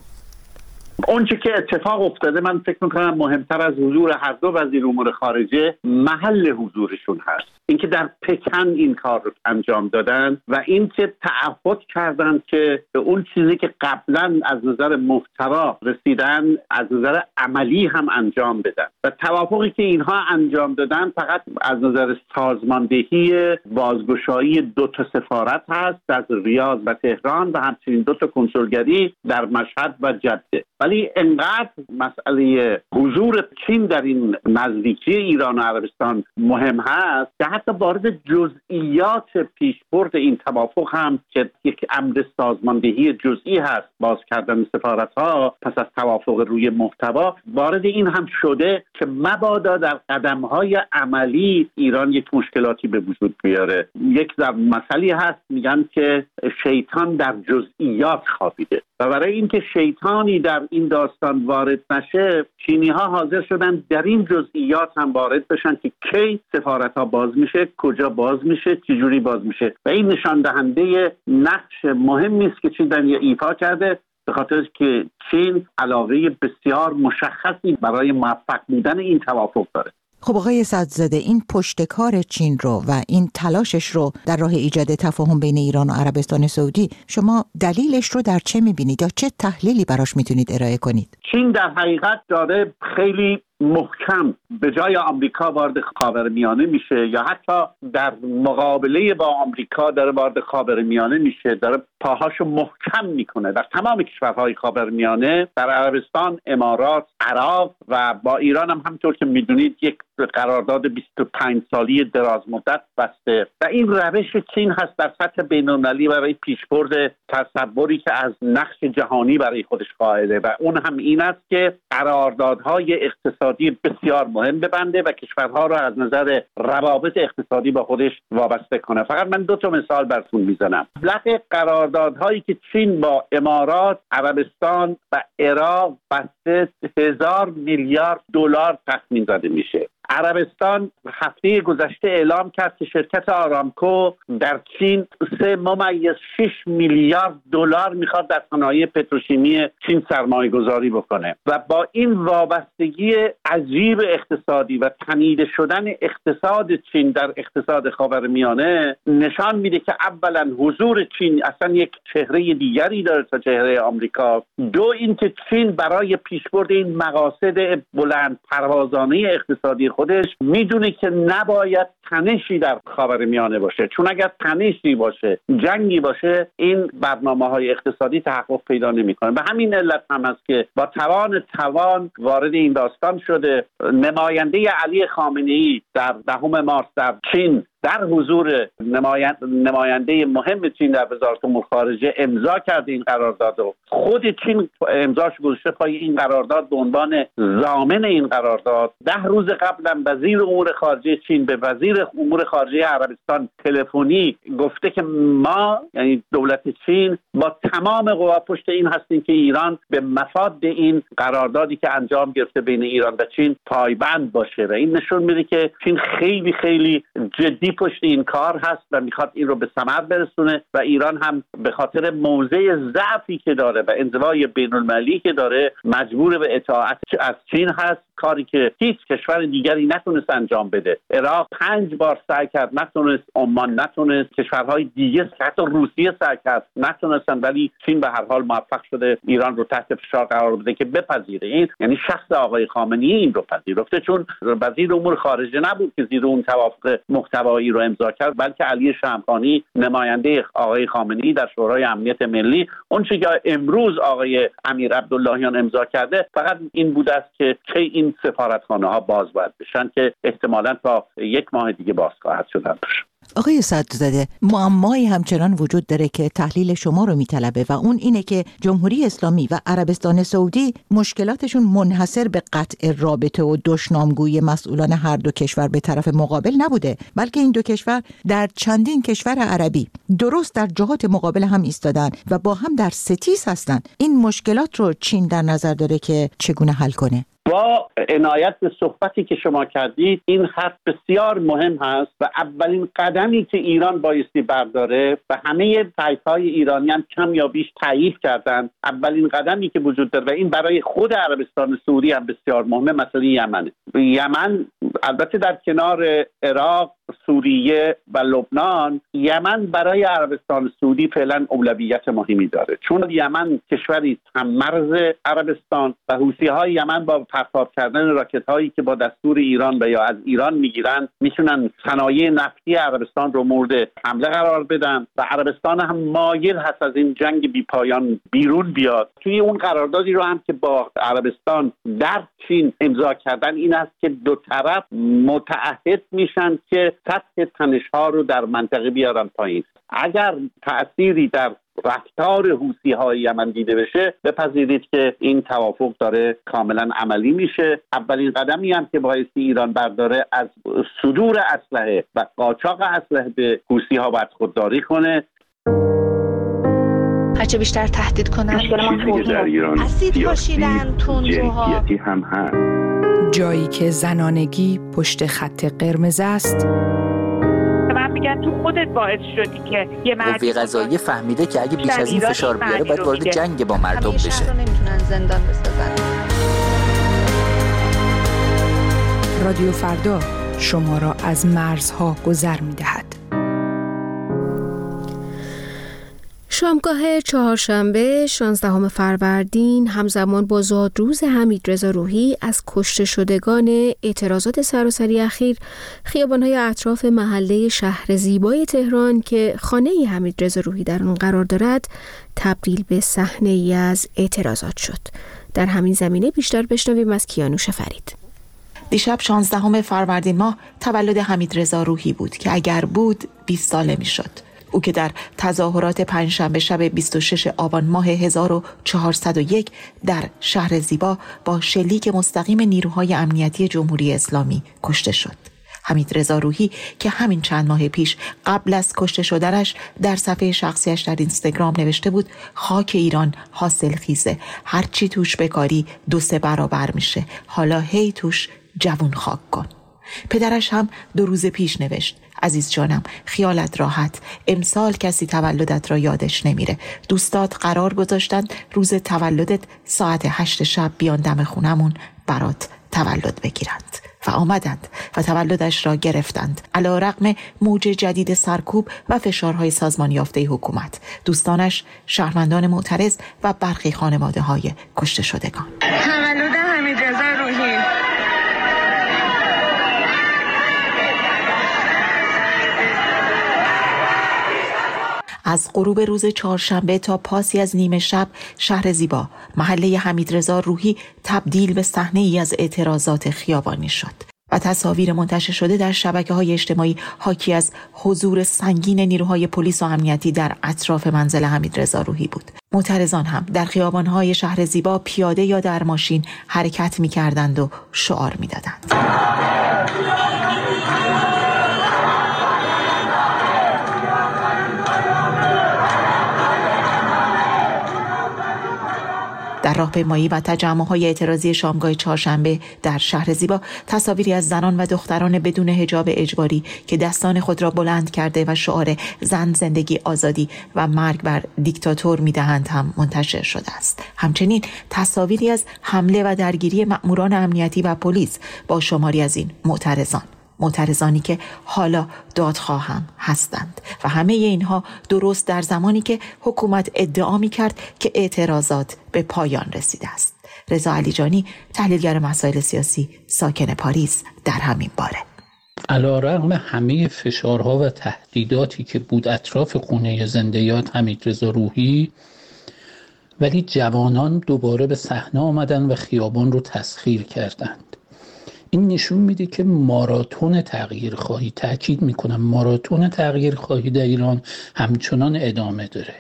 اونچه که اتفاق افتاده، من فکر میکنم مهمتر از حضور هر دو وزیر امور خارجه محل حضورشون هست. اینکه در پکن این کار رو انجام دادن و اینکه تعهد کردن که به اون چیزی که قبلا از نظر محتوا رسیدن از نظر عملی هم انجام بدن و توافقی که اینها انجام دادن فقط از نظر سازماندهی بازگشایی دو تا سفارت هست، در ریاض و تهران و همچنین دو تا کنسولگری در مشهد و جده. ولی انقدر مسئله حضور چین در این نزدیکی ایران و عربستان مهم هست که حتی وارد جزئیات پیشبرد این توافق هم که یک امر سازماندهی جزئی هست، باز کردن سفارت‌ها پس از توافق روی محتوا، وارد این هم شده که مبادا در قدم‌های عملی ایران یک مشکلاتی به وجود بیاره. یک در مسئله هست میگن که شیطان در جزئیات خوابیده و برای اینکه شیطانی در این داستان وارد نشه، چینی‌ها حاضر شدن در این جزئیات هم وارد بشن که کی سفارت‌ها باز میشه، کجا باز میشه، چجوری باز میشه و این نشان دهنده نقش مهمی است که چین در ایفا کرده، به خاطر که چین علاقه بسیار مشخصی برای موفق بودن این توافق داره. خب آقای صدرزاده، این پشتکار چین رو و این تلاشش رو در راه ایجاد تفاهم بین ایران و عربستان سعودی، شما دلیلش رو در چه میبینید یا چه تحلیلی براش میتونید ارائه کنید؟ چین در حقیقت داره خیلی محکم به جای آمریکا وارد خاورمیانه میشه یا حتی در مقابله با آمریکا داره وارد خاورمیانه میشه، داره پاهاشو محکم میکنه در تمام کشورهای خاورمیانه، در عربستان، امارات، عراق و با ایران هم همطور که میدونید یک قرارداد بیست و پنج سالی دراز مدت بسته و این روش چین هست در سطح بین‌المللی برای پیشبرد تصوری که از نقش جهانی برای خودش قائله و اون هم این است که قراردادهای اقتصادی بسیار مهم ببنده و کشورها را از نظر روابط اقتصادی با خودش وابسته کنه. فقط من دو تا مثال براتون میزنم. مبلغ قراردادهایی که چین با امارات، عربستان و عراق بسته هزار میلیارد دلار تخمین زده میشه. عربستان هفته گذشته اعلام کرد که شرکت آرامکو در چین سه ممیز شش میلیارد دلار میخواد در صنایع پتروشیمی چین سرمایه گذاری بکنه و با این وابستگی عجیب اقتصادی و تنیده شدن اقتصاد چین در اقتصاد خاورمیانه نشان میده که اولا حضور چین اصلا یک چهره دیگری داره تا چهره آمریکا، دو اینکه چین برای پیشبرد این مقاصد بلند پروازانه اقتصادی خودش میدونه که نباید تنشی در خاورمیانه باشه، چون اگر تنشی باشه، جنگی باشه، این برنامه‌های اقتصادی تحقق پیدا نمی‌کنه. به همین علت هم است که با توان توان وارد این داستان شده. نماینده علی خامنه‌ای در دهم مارس در چین در حضور نماینده مهم چین در وزارت امور خارجه امضا کرد این قرارداد و خود چین امضاش گذاشته پای این قرارداد به عنوان ضامن این قرارداد. ده روز قبلا وزیر امور خارجه چین به وزیر امور خارجه عربستان تلفنی گفته که ما یعنی دولت چین با تمام قوا پشت این هستیم که ایران به مفاد این قراردادی که انجام گرفته بین ایران و چین پایبند باشه و این نشون میده که چین خیلی خیلی جدی پشت این کار هست و میخواد این رو به ثمر برسونه و ایران هم به خاطر موضع ضعفی که داره و انزوای بین المللی که داره مجبور به اطاعت از چین هست، کاری که هیچ کشور دیگری نتونست انجام بده. عراق پنج بار سعی کرد نتونست، عمان نتونست، کشورهای دیگه حتی روسیه سعی کرد نتونستن، ولی چین به هر حال موفق شده ایران رو تحت فشار قرار بده که بپذیره. این یعنی شخص آقای خامنه‌ای این رو پذیرفته، چون وزیر امور خارجه نبود که زیر اون توافق محتوایی رو امضا کرد، بلکه علی شمخانی نماینده آقای خامنه‌ای در شورای امنیت ملی. اون چیزی که امروز آقای امیر عبداللهیان امضا کرده فقط این بوده است که چه این سفارتخانه ها باز باید بشن که احتمالاً تا یک ماه دیگه باز خواهد شدن. آقای صدرزاده، معمایی همچنان وجود داره که تحلیل شما رو میطلبه و اون اینه که جمهوری اسلامی و عربستان سعودی مشکلاتشون منحصر به قطع رابطه و دشنامگویی مسئولان هر دو کشور به طرف مقابل نبوده، بلکه این دو کشور در چندین کشور عربی درست در جهات مقابل هم ایستادن و با هم در ستیز هستن. این مشکلات رو چین در نظر داره که چگونه حل کنه؟ با عنایت به صحبتی که شما کردید، این حرف بسیار مهم هست و اولین قدمی که ایران بایستی برداره و همه پیک‌های ایرانیان کم یا بیش تایید کردن، اولین قدمی که وجود داره و این برای خود عربستان سعودی هم بسیار مهمه، مسئله یمنه. یمن البته در کنار عراق، سوریه و لبنان، یمن برای عربستان سعودی فعلا اولویت مهمی داره، چون یمن کشوری هم مرز عربستان و حوثی‌های یمن با پرتاب کردن راکت هایی که با دستور ایران و یا از ایران میگیرن میتونن صنایع نفتی عربستان رو مورد حمله قرار بدن و عربستان هم مایل هست از این جنگ بی پایان بیرون بیاد. توی اون قراردادی رو هم که با عربستان در چین امضا کردن این است که دو طرف متعهد میشن که سطح تنش‌ها رو در منطقه بیارن پایین. اگر تأثیری در رفتار حوثی‌های یمن دیده بشه، بپذیرید که این توافق داره کاملا عملی میشه. اولین قدمی هم که بایستی ایران برداره از صدور اسلحه و قاچاق اسلحه به حوثی‌ها باید خودداری کنه. هرچه بیشتر تهدید کنن اسید پاشیدن، تندروها هم هست. جایی که زنانگی پشت خط قرمز است، میگن تو خودت باعث شدی که یه مرد قوه قضاییه فهمیده که اگه بیش از این فشار بیاره باید وارد جنگ با مردم بشه. همیشه نمیتونن زندان بسازن. رادیو فردا شما را از مرزها گذر می‌دهد. شامگاه چهارشنبه شانزدهم فروردین همزمان با زادروز حمیدرضا روحی از کشته شدگان اعتراضات سراسری اخیر، خیابان‌های اطراف محله شهر زیبای تهران که خانه حمیدرضا روحی در آن قرار دارد تبدیل به صحنه‌ای از اعتراضات شد. در همین زمینه بیشتر بشنویم از کیانوش فرید. دیشب شانزدهم فروردین ماه تولد حمیدرضا روحی بود که اگر بود بیست ساله میشد. او که در تظاهرات پنجشنبه شب بیست و شش آبان ماه هزار و چهارصد و یک در شهر زیبا با شلیک مستقیم نیروهای امنیتی جمهوری اسلامی کشته شد. حمیدرضا روحی که همین چند ماه پیش قبل از کشته شدنش در صفحه شخصیش در اینستاگرام نوشته بود خاک ایران حاصل خیزه، هرچی توش بکاری دو سه برابر میشه، حالا هی توش جوون خاک کن. پدرش هم دو روز پیش نوشت: عزیز جانم، خیالت راحت، امسال کسی تولدت را یادش نمیره. دوستات قرار گذاشتن روز تولدت ساعت هشت شب بیان دم خونمون برات تولد بگیرند و آمدند و تولدش را گرفتند. علی رغم موج جدید سرکوب و فشارهای سازمان یافته حکومت، دوستانش، شهروندان معترض و برخی خانواده های کشته شدگان. تولد حمیدرضا روحی. از غروب روز چهارشنبه تا پاسی از نیمه شب، شهر زیبا، محله حمیدرضا روحی تبدیل به صحنه ای از اعتراضات خیابانی شد و تصاویر منتشر شده در شبکه‌های اجتماعی حاکی از حضور سنگین نیروهای پلیس و امنیتی در اطراف منزل حمیدرضا روحی بود. معترضان هم در خیابان‌های شهر زیبا پیاده یا در ماشین حرکت می‌کردند و شعار می‌دادند. در راهپیمایی و تجمع‌های اعتراضی شامگاه چهارشنبه در شهر زیبا، تصاویری از زنان و دختران بدون حجاب اجباری که دستان خود را بلند کرده و شعار زن، زندگی، آزادی و مرگ بر دیکتاتور می‌دهند هم منتشر شده است. همچنین تصاویری از حمله و درگیری مأموران امنیتی و پلیس با شماری از این معترضان. معترضانی که حالا دادخواه هم هستند و همه اینها درست در زمانی که حکومت ادعا می‌کرد که اعتراضات به پایان رسیده است. رضا علیجانی، تحلیلگر مسائل سیاسی، ساکن پاریس، در همین باره: علی‌رغم همه فشارها و تهدیداتی که بود اطراف خونه زنده یاد حمیدرضا روحی، ولی جوانان دوباره به صحنه آمدند و خیابان رو تسخیر کردند. این نشون میده که ماراتون تغییر خواهی، تأکید میکنم ماراتون تغییر خواهی در ایران همچنان ادامه داره.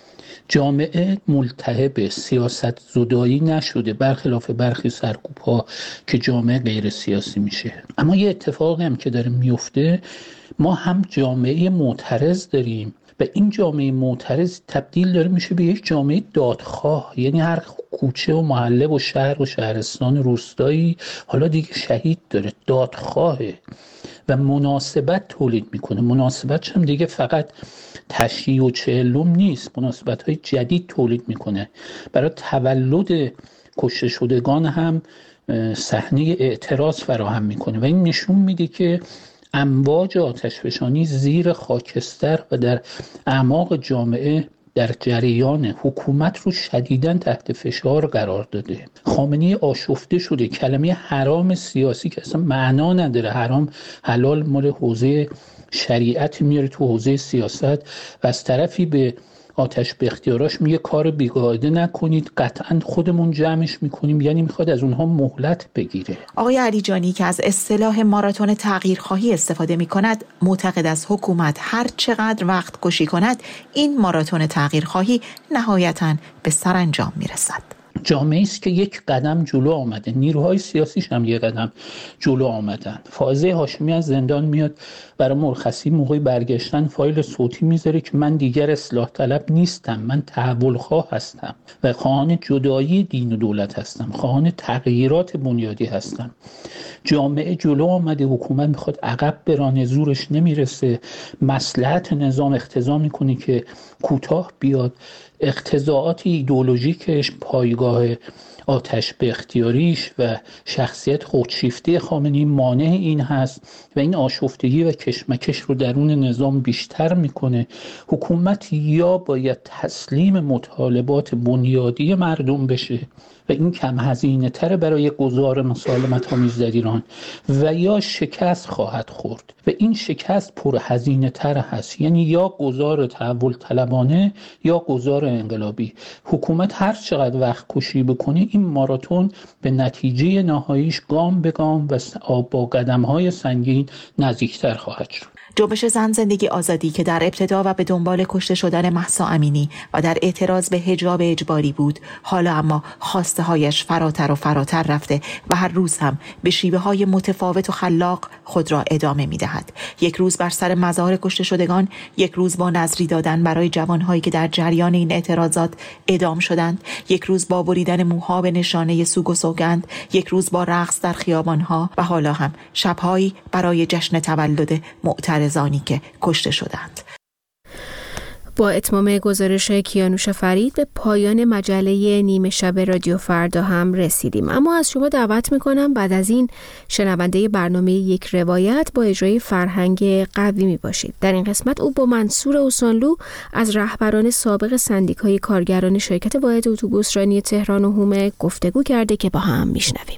جامعه ملتهب، سیاست زدایی نشده، برخلاف برخی سرکوب ها که جامعه غیر سیاسی میشه. اما یه اتفاقی هم که داره میفته، ما هم جامعه معترض داریم و این جامعه معترض تبدیل داره میشه به یک جامعه دادخواه. یعنی هر کوچه و محله و شهر و شهرستان روستایی حالا دیگه شهید داره، دادخواهه و مناسبت تولید میکنه. مناسبت هم دیگه فقط تشییع و چهلم نیست، مناسبت های جدید تولید میکنه. برای تولد کشته شدگان هم صحنه اعتراض فراهم میکنه و این نشون میده که امواج آتشفشانی زیر خاکستر و در اعماق جامعه در جریان، حکومت رو شدیداً تحت فشار قرار داده. خامنه‌ای آشفته شده. کلمه حرام سیاسی که اصلا معنا نداره، حرام حلال مال حوزه شریعت میاره تو حوزه سیاست و از طرفی به آتش به اختیاراش میگه کار بیقاعده نکنید، قطعا خودمون جمعش میکنیم. یعنی میخواد از اونها مهلت بگیره. آقای علیجانی که از اصطلاح ماراتون تغییرخواهی استفاده میکند، معتقد از حکومت هر چقدر وقت کشی کند، این ماراتون تغییرخواهی نهایتاً به سرانجام میرسد. جامعه است که یک قدم جلو آمده، نیروهای سیاسیش هم یک قدم جلو آمدن. فائزه هاشمی از زندان میاد، برای مرخصی موقع برگشتن فایل صوتی میذاره که من دیگر اصلاح طلب نیستم، من تحول خواه هستم و خواهان جدایی دین و دولت هستم، خواهان تغییرات بنیادی هستم. جامعه جلو آمده، حکومت میخواد عقب برانه، زورش نمیرسه، مصلحت نظام اقتضا میکنه که کوتاه بیاد. اقتضاعات ایدئولوژیکش، پایگاه آتش به اختیاریش و شخصیت خودشیفته خامنه‌ای مانع این هست و این آشفتگی و کشمکش رو درون نظام بیشتر میکنه. حکومت یا باید تسلیم مطالبات بنیادی مردم بشه و این کم هزینه تر برای گذار مسالمت آمیز در ایران و یا شکست خواهد خورد و این شکست پر هزینه تر هست. یعنی یا گذار تحول طلبانه یا گذار انقلابی. حکومت هر چقدر وقت کشی بکنه، این ماراتون به نتیجه نهاییش گام به گام و با قدم‌های سنگین نزدیکتر خواهد شد. جنبش زن، زندگی، آزادی که در ابتدا و به دنبال کشته شدن مهسا امینی و در اعتراض به حجاب اجباری بود، حالا اما خواسته هایش فراتر و فراتر رفته و هر روز هم به شیوه های متفاوت و خلاق خود را ادامه می دهد. یک روز بر سر مزار کشته شدگان، یک روز با نذری دادن برای جوانهایی که در جریان این اعتراضات اعدام شدند، یک روز با بریدن موها به نشانه سوگ و سوگند، یک روز با رقص در خیابانها و حالا هم شبهایی برای جشن تولد معترضانی که کشته شدند. با اتمام گزارش کیانوش فرید به پایان مجله نیمه شب رادیو فردا هم رسیدیم، اما از شما دعوت میکنم بعد از این شنونده برنامه یک روایت با اجرای فرهنگ قویمی باشید. در این قسمت او با منصور اوسانلو از رهبران سابق سندیکای کارگران شرکت واحد اتوبوسرانی تهران و هومه گفتگو کرده که با هم میشنویم.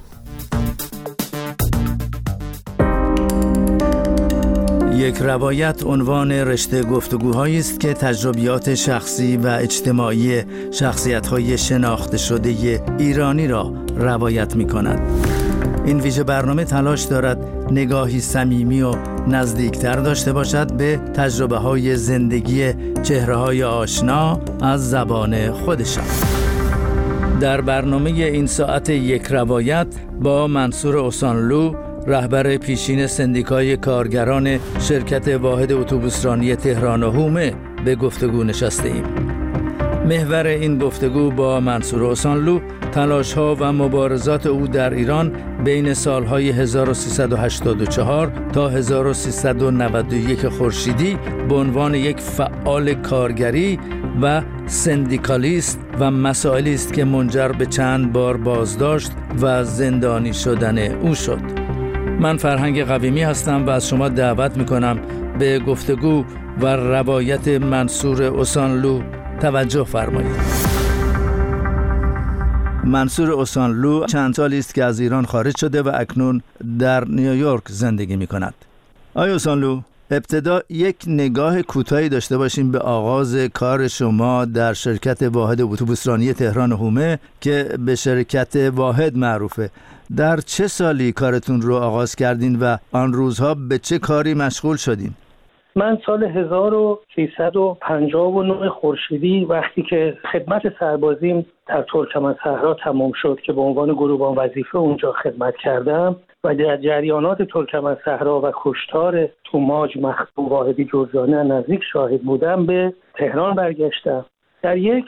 یک روایت عنوان رشته گفتگوهایی است که تجربیات شخصی و اجتماعی شخصیت‌های شناخته شده ایرانی را روایت می‌کند. این ویژه برنامه تلاش دارد نگاهی صمیمی و نزدیکتر داشته باشد به تجربه‌های زندگی چهره‌های آشنا از زبان خودشان. در برنامه این ساعت یک روایت با منصور اوسانلو، رهبر پیشین سندیکای کارگران شرکت واحد اتوبوسرانی تهران و هومه، به گفتگو نشسته ایم. محور این گفتگو با منصور اوسانلو تلاش‌ها و مبارزات او در ایران بین سالهای هزار و سیصد و هشتاد و چهار تا هزار و سیصد و نود و یک خورشیدی به عنوان یک فعال کارگری و سندیکالیست و مسائلی است که منجر به چند بار بازداشت و زندانی شدن او شد. من فرهنگ قویمی هستم و از شما دعوت میکنم به گفتگو و روایت منصور اوسانلو توجه فرمایید. منصور اوسانلو چند سالی است که از ایران خارج شده و اکنون در نیویورک زندگی میکند. آقای اوسانلو، ابتدا یک نگاه کوتاهی داشته باشیم به آغاز کار شما در شرکت واحد اتوبوسرانی تهران و هومه که به شرکت واحد معروفه. در چه سالی کارتون رو آغاز کردین و آن روزها به چه کاری مشغول شدین؟ من سال هزار و سیصد و پنجاه و نه خورشیدی وقتی که خدمت سربازیم در ترکمنصحرا تمام شد که به عنوان گروبان وظیفه اونجا خدمت کردم و در جریانات ترکمنصحرا و کشتار توماج مخدوم واحدی جرجانی نزدیک شاهد بودم، به تهران برگشتم. در یک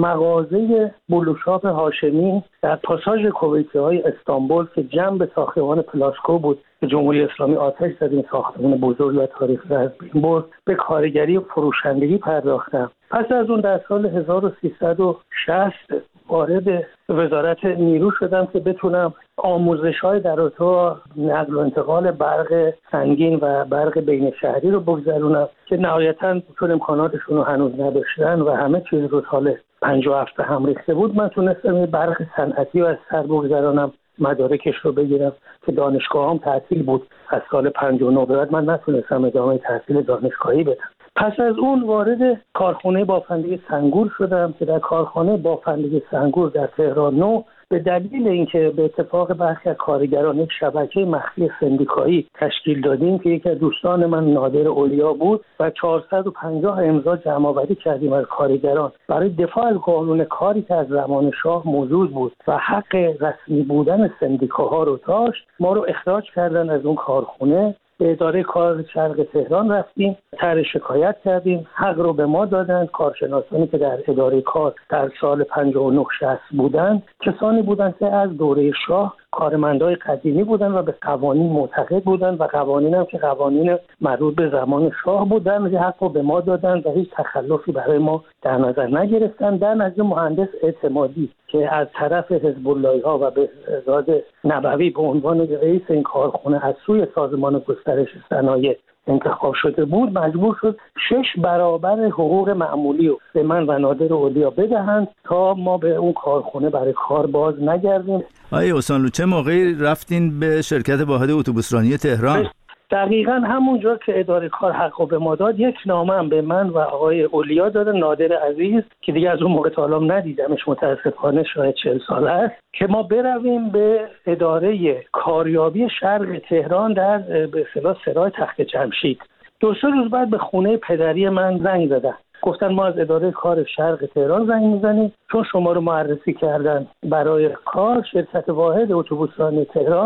مغازه بلوشاپ هاشمی در پاساژ کویتی‌های استانبول که جنب ساختمان پلاسکو بود که جمهوری اسلامی آتش زد این ساختمان بزرگ و تاریخی را از بین برد، به کارگری و فروشندگی پرداختم. پس از اون در سال هزار و سیصد و شصت وارد وزارت نیرو شدم که بتونم آموزش‌های در رابطه نقل و انتقال برق سنگین و برق بین شهری رو بگذرونم که نهایتاً چون امکاناتشون رو هنوز نداشتن و همه چیز رو سال پنجاه و هفت هم ریخته بود، من تونستم برق صنعتی رو از سر بگذرانم، مدارکش رو بگیرم که دانشگاه هم تعطیل بود. از سال پنجاه و نه بعد من نتونستم ادامه تحصیل دانشگاهی بدم. پس از اون وارد کارخانه بافندگی سنگور شدم که در کارخانه بافندگی سنگور در تهران نو به دلیل اینکه به اتفاق برخی از کارگران یک شبکه مخفی سندیکایی تشکیل دادیم که یکی از دوستان من نادر اولیا بود و چهارصد و پنجاه امضا جمع آوری کردیم از کارگران برای دفاع از قانون کاری که از زمان شاه موجود بود و حق رسمی بودن سندیکاها رو داشت، ما رو اخراج کردن از اون کارخانه. به اداره کار شرق تهران رفتیم، طرح شکایت کردیم، حق رو به ما دادند. کارشناسانی که در اداره کار در سال پنجاه و نه شصت بودند کسانی بودند که از دوره شاه کارمندای قدیمی بودند و به قوانین معتقد بودند و قوانین هم که قوانین مربوط به زمان شاه بودند حق رو به ما دادند و هیچ تخلفی برای ما در نظر نگرفتند. در نظر مهندس اعتمادی که از طرف حزب اللهی ها و بهزاد نبوی به عنوان رئیس این کارخانه از سوی سازمان گسترش صنایع انتخاب شده بود، مجبور شد شش برابر حقوق معمولی رو به من و نادر اولیا بدهند تا ما به اون کارخانه برای کار باز نگردیم. آقای اوسانلو، چه موقعی رفتین به شرکت واحد اتوبوسرانی تهران؟ دقیقاً همونجا که اداره کار حقو به ما داد، یک نامه هم به من و آقای اولیا داده، نادر عزیز که دیگه از اون موقع تا الان ندیدمش، متاسفانه شاید چهل ساله است، که ما برویم به اداره کاریابی شرق تهران در به اصطلاح سرای تخت جمشید. دو سه روز بعد به خونه پدری من زنگ زدن، گفتن ما از اداره کار شرق تهران زنگ میزنیم چون شما رو معرفی کردن برای کار شرکت واحد اتوبوسرانی تهران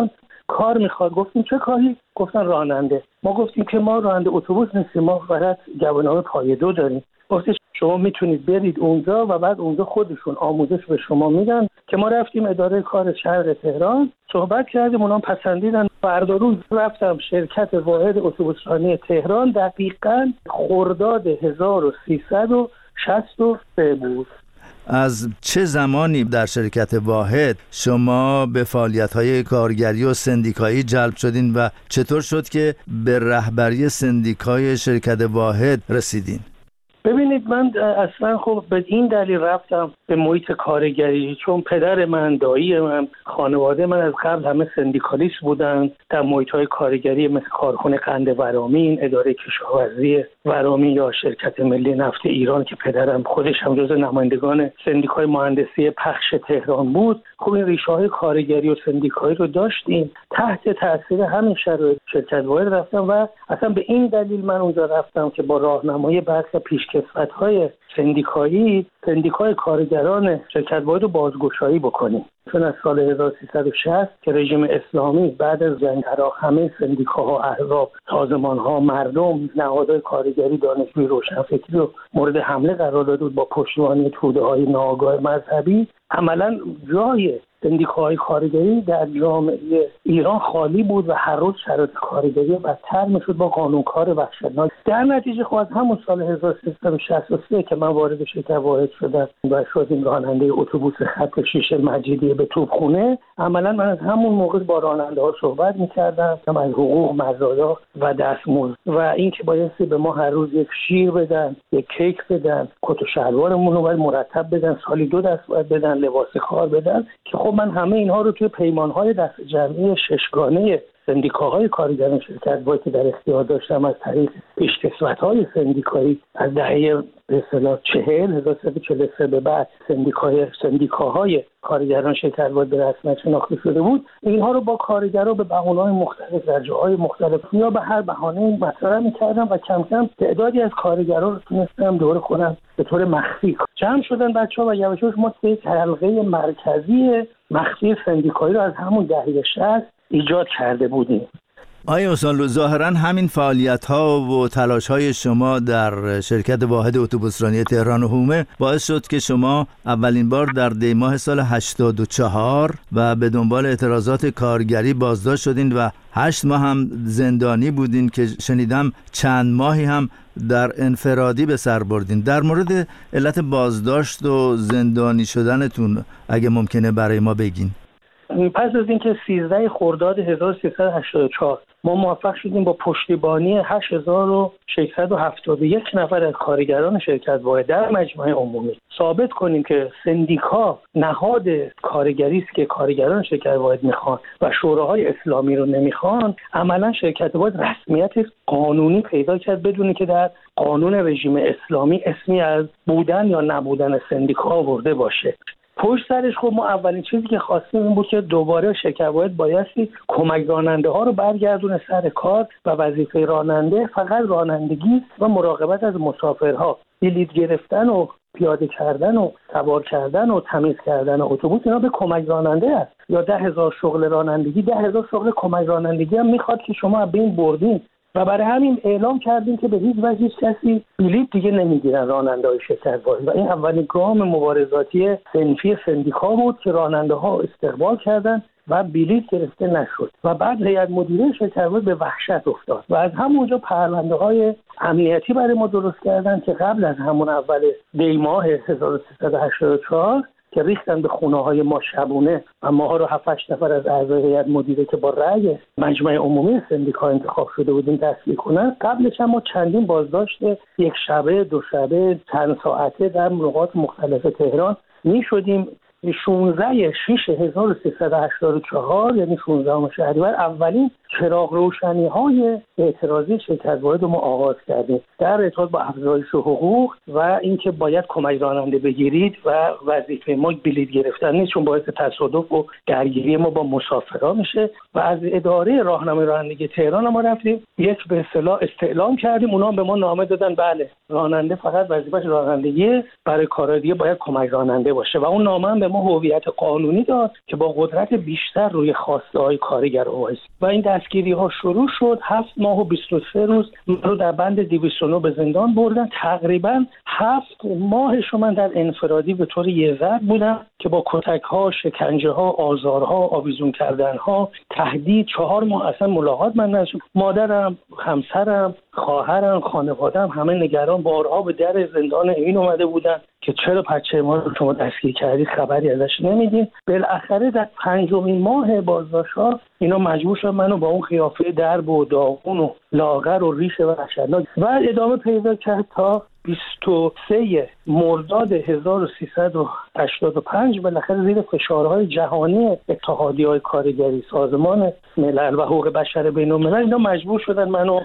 کار میخواد. گفتیم چه کاری؟ گفتن راننده. ما گفتیم که ما راننده اتوبوس نیستیم، ما فقط گواهینامه پایه دو داریم. گفتش شما میتونید برید اونجا و بعد اونجا خودشون آموزش به شما میدن. که ما رفتیم اداره کار شهر تهران، صحبت کردیم، اونام پسندیدن. فردا روز رفتم شرکت واحد اتوبوسرانی تهران، دقیقاً خرداد هزار و سیصد و شصت و سه بود. از چه زمانی در شرکت واحد شما به فعالیت‌های کارگری و سندیکایی جلب شدین و چطور شد که به رهبری سندیکای شرکت واحد رسیدین؟ ببینید، من اصلا خب به این دلیل رفتم به محیط کارگری، چون پدر من، دایی من، خانواده من از قبل همه سندیکالیست بودن در محیط‌های کارگری مثل کارخانه قند ورامین، اداره کشاورزی ورامین یا شرکت ملی نفت ایران که پدرم خودش هم جز نمایندگان سندیکای مهندسی پخش تهران بود. خب این ریشه‌های کارگری و سندیکایی رو داشتیم. تحت تاثیر همین شرایط شرکت واحد رفتم و اصلا به این دلیل من اونجا رفتم که با راهنمایی برخی پیشکسوت‌های سندیکایی سندیکای کارگران شرکت واحد رو بازگشایی بکنیم. چون از سال هزار و سیصد و شصت که رژیم اسلامی بعد از جنگ عراق همه سندیکاها، احزاب، سازمان‌ها، مردم، نهادهای کارگری، دانشجوی، روشنفکری رو مورد حمله قرار داده بود با پشتیبانی توده‌های ناآگاه مذهبی، عملاً جای سندیکاهای کارگری در جامعه ایران خالی بود و هر روز شرایط کارگری بدتر میشد با قانونکار وحشتناک. در نتیجه خب از همون سال هزار و سیصد و شصت و سه که من وارد شرکت واحد شدم و شدیم راننده اتوبوس خط شیش مجیدیه به توپخونه، عملا من از همون موقع با راننده ها صحبت میکردم از حقوق، مزایا و دستمزد و اینکه بایستی به ما هر روز یک شیر بدن، یک کیک بدن، کت و شلوارمون رو باید مرتب بدن، سالی دو دست باید بدن، لباس کار بدن. که خب من همه اینها رو توی پیمان‌های دست جمعی ششگانه سندیکاهای کارگران شرکت واحد که در اختیار داشتم از طریق پیشکسوت‌های سندیکایی از دهه به اصطلاح چهل هزار و سیصد و چهل و سه به بعد سندیکای سندیکاهای کارگران شرکت واحد به رسمیت شناخته شده بود. اینها رو با کارگرها به بهانه‌های مختلف در جاهای مختلف یا به هر بهانه‌ای مطرح می‌کردم و کم کم تعدادی از کارگرها رو تونستم دور خودم به طور مخفی جمع شدن بچه‌ها و یواش یواش ما یک حلقه مرکزی مخفی سندیکایی رو از همون دهه شصت ایجاد کرده بودیم. آیا استاد، ظاهراً همین فعالیت‌ها و تلاش‌های شما در شرکت واحد اتوبوسرانی تهران و حومه باعث شد که شما اولین بار در دی ماه سال هشتاد و چهار و به دنبال اعتراضات کارگری بازداشت شدین و هشت ماه هم زندانی بودین که شنیدم چند ماهی هم در انفرادی به سر بردین. در مورد علت بازداشت و زندانی شدنتون اگه ممکنه برای ما بگین. پس از اینکه سیزده خرداد هزار و سیصد و هشتاد و چهار ما موفق شدیم با پشتیبانی هشت هزار و ششصد و هفتاد و یک نفر از کارگران شرکت واحد در مجمع عمومی ثابت کنیم که سندیکا نهاد کارگری است که کارگران شرکت واحد میخوان و شوراهای اسلامی رو نمیخوان، عملا شرکت واحد رسمیت قانونی پیدا کرد بدون که در قانون رژیم اسلامی اسمی از بودن یا نبودن سندیکا آورده باشه. پشت سرش خب ما اولین چیزی که خواستیم این بود که دوباره شرکت واحد بایستی کمک راننده ها رو برگردونه سر کار و وظیفه راننده فقط رانندگی و مراقبت از مسافرها، بلیط گرفتن و پیاده کردن و سوار کردن و تمیز کردن اتوبوس اینا به کمک راننده است. یا ده هزار شغل رانندگی، ده هزار شغل کمک رانندگی هم میخواد که شما از بین بردین و برای همین اعلام کردیم که به هیچ وجه کسی بلیط دیگه نمیگیرن راننده‌های شرکت واحد و این اولین گام مبارزاتی صنفی سندیکا بود که راننده ها استقبال کردن و بلیط گرفته نشد و بعد هیئت مدیره شرکت واحد به وحشت افتاد و از همونجا پرونده های امنیتی برای ما درست کردن که قبل از همون اول دی ماه هزار و سیصد و هشتاد و چهار که ریختن به خونه های ما شبونه و ماها رو هفت هشت نفر از اعضای هیئت مدیره که با رأی مجمع عمومی سندیکا انتخاب شده بودیم دستگیر کنن. قبلش هم ما چندین بازداشت یک شبه، دو شبه، چند ساعته در نقاط مختلف تهران می شدیم. شانزده شش هزار و سیصد و هشتاد و چهار یعنی شانزدهم شهریور اولین چراغ روشنی های اعتراضی شرکت واحد ما آغاز کردیم در ارتباط با افزایش حقوق و اینکه باید کمک راننده بگیرید و وظیفه ما بلیط گرفتن نیست، چون باعث تصادف و درگیری ما با مسافران میشه. و از اداره راهنمای رانندگی تهران ما رفتیم یک به اصطلاح استعلام کردیم، اونا به ما نامه دادن بله راننده فقط وظیفه‌اش رانندگی، برای کارهای دیگه باید کمک راننده باشه و اون نامه هم به ما هویت قانونی داد که با قدرت بیشتر روی خواسته های کارگر وایس و این دستگیری ها شروع شد. هفت ماه و بیست و سه روز من رو در بند دویست و نه به زندان بردن. تقریبا هفت ماهش من در انفرادی به طور یه ضرب بودم که با کتک ها، شکنجه ها، آزارها، آویزون کردن ها، تهدید. چهار ماه اصلا ملاقات من نشد. مادرم، همسرم، خواهرم، خانواده‌ام همه نگران، بارها به در زندان این اومده بودن که چرا بچه ما رو شما دستگیر کردید، خبری ازش نمیدین. بالاخره در پنجمین ماه بازداشت‌ها اینا مجبور شدن منو با اون قیافه درب و داغون و لاغر و ریش وحشتناک و ادامه پیدا کرد تا بیست و سه مرداد هزار و سیصد و هشتاد و پنج بالاخره زیر فشارهای جهانی اتحادیه‌های کارگری، سازمان ملل و حقوق بشر بین‌الملل اینا مجبور شدن منو